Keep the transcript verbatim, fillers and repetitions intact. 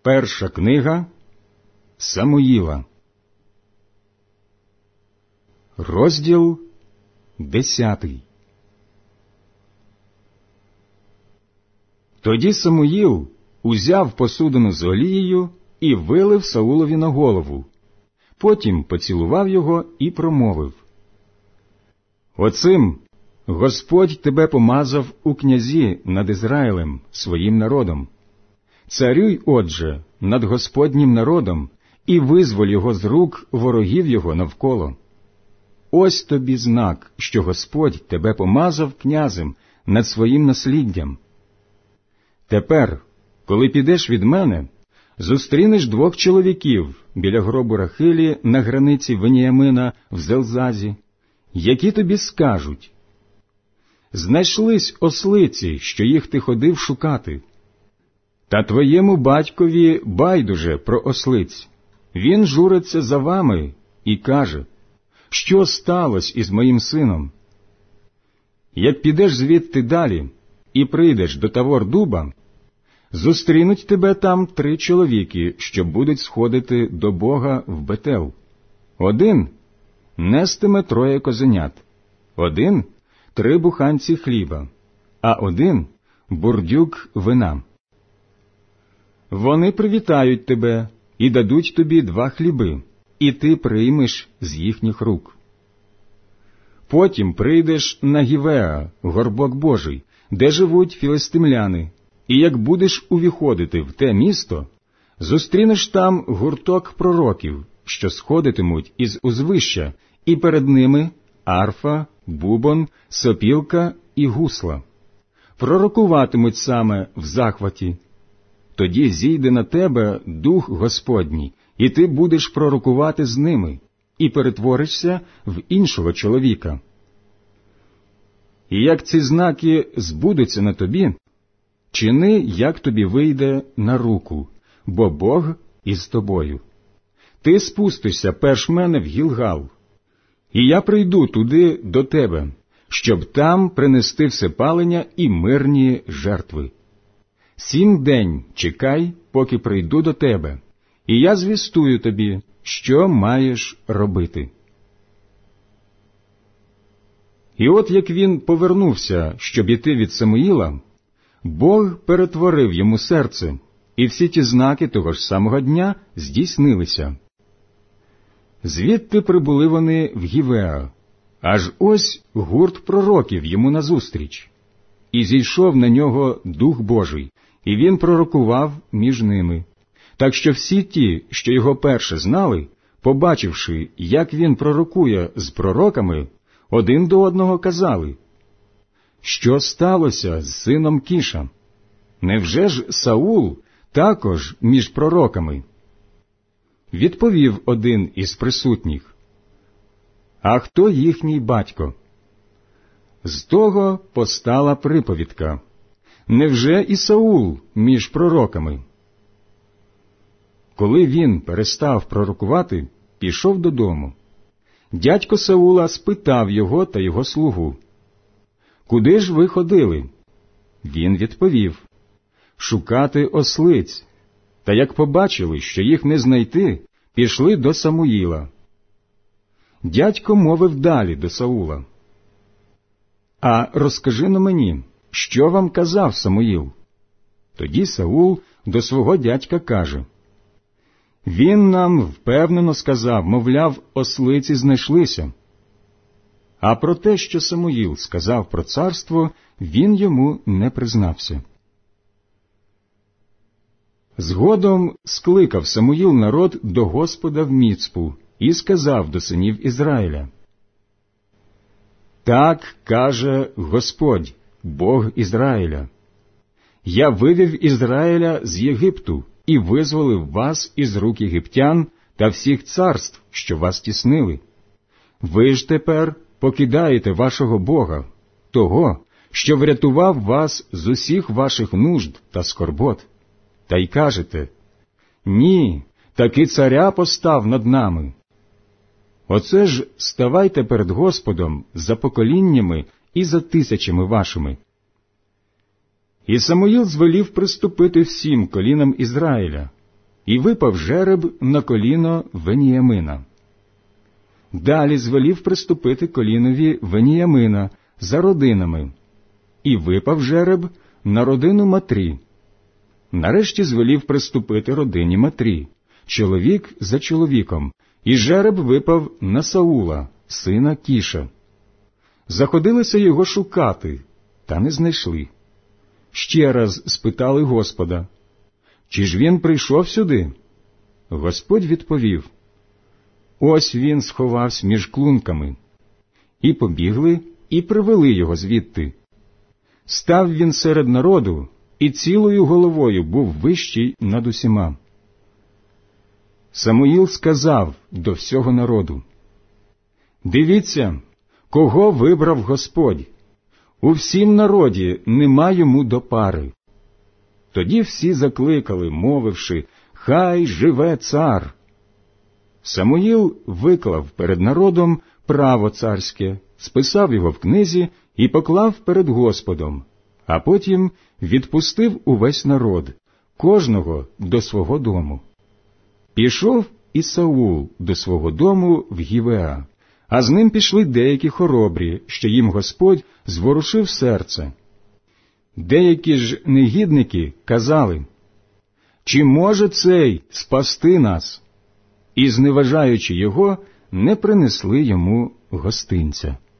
Перша книга Самуїла, розділ десятий. Тоді Самуїл узяв посудину з олією і вилив Саулові на голову. Потім поцілував його і промовив: «Оцим Господь тебе помазав у князі над Ізраїлем, своїм народом. Царюй, отже, над Господнім народом і визволь його з рук ворогів його навколо. Ось тобі знак, що Господь тебе помазав князем над своїм насліддям. Тепер, коли підеш від мене, зустрінеш двох чоловіків біля гробу Рахилі на границі Веніямина в Зелзазі, які тобі скажуть: знайшлись ослиці, що їх ти ходив шукати. Та твоєму батькові байдуже про ослиць. Він журиться за вами і каже: що сталося із моїм сином? Як підеш звідти далі і прийдеш до Тавор-дуба, зустрінуть тебе там три чоловіки, що будуть сходити до Бога в Бетел. Один нестиме троє козенят, один – три буханці хліба, а один – бурдюк вина. Вони привітають тебе і дадуть тобі два хліби, і ти приймеш з їхніх рук. Потім прийдеш на Гівеа, горбок Божий, де живуть філистимляни, і як будеш увіходити в те місто, зустрінеш там гурток пророків, що сходитимуть із узвища, і перед ними арфа, бубон, сопілка і гусла. Пророкуватимуть саме в захваті. Тоді зійде на тебе Дух Господній, і ти будеш пророкувати з ними, і перетворишся в іншого чоловіка. І як ці знаки збудуться на тобі, чини, як тобі вийде на руку, бо Бог із тобою. Ти спустишся перш мене в Гілгал, і я прийду туди до тебе, щоб там принести всепалення і мирні жертви. Сім день чекай, поки прийду до тебе, і я звістую тобі, що маєш робити». І от як він повернувся, щоб іти від Самуїла, Бог перетворив йому серце, і всі ті знаки того ж самого дня здійснилися. Звідти прибули вони в Гівеа, аж ось гурт пророків йому назустріч. І зійшов на нього Дух Божий, і він пророкував між ними. Так що всі ті, що його перше знали, побачивши, як він пророкує з пророками, один до одного казали: «Що сталося з сином Кіша? Невже ж Саул також між пророками?» Відповів один із присутніх: «А хто їхній батько?» З того постала приповідка: «Невже і Саул між пророками?» Коли він перестав пророкувати, пішов додому. Дядько Саула спитав його та його слугу: «Куди ж ви ходили?» Він відповів: «Шукати ослиць». Та як побачили, що їх не знайти, пішли до Самуїла. Дядько мовив далі до Саула: «А розкажи-но мені, що вам казав Самуїл?» Тоді Саул до свого дядька каже: «Він нам впевнено сказав, мовляв, ослиці знайшлися». А про те, що Самуїл сказав про царство, він йому не признався. Згодом скликав Самуїл народ до Господа в Міцпу і сказав до синів Ізраїля: «Так каже Господь, Бог Ізраїля: я вивів Ізраїля з Єгипту і визволив вас із рук єгиптян та всіх царств, що вас тіснили. Ви ж тепер покидаєте вашого Бога, того, що врятував вас з усіх ваших нужд та скорбот, та й кажете: ні, таки царя постав над нами. Оце ж ставайте перед Господом за поколіннями і за тисячами вашими». І Самуїл звелів приступити всім колінам Ізраїля, і випав жереб на коліно Веніямина. Далі звелів приступити колінові Веніямина за родинами, і випав жереб на родину Матрі. Нарешті звелів приступити родині Матрі, чоловік за чоловіком, і жереб випав на Саула, сина Кіша. Заходилися його шукати, та не знайшли. Ще раз спитали Господа: «Чи ж він прийшов сюди?» Господь відповів: «Ось він сховався між клунками». І побігли, і привели його звідти. Став він серед народу, і цілою головою був вищий над усіма. Самуїл сказав до всього народу: «Дивіться, кого вибрав Господь! У всім народі нема йому до пари». Тоді всі закликали, мовивши: «Хай живе цар!» Самуїл виклав перед народом право царське, списав його в книзі і поклав перед Господом, а потім відпустив увесь народ, кожного до свого дому. Пішов і Саул до свого дому в Гівеа, а з ним пішли деякі хоробрі, що їм Господь зворушив серце. Деякі ж негідники казали: «Чи може цей спасти нас?» І, зневажаючи його, не принесли йому гостинця.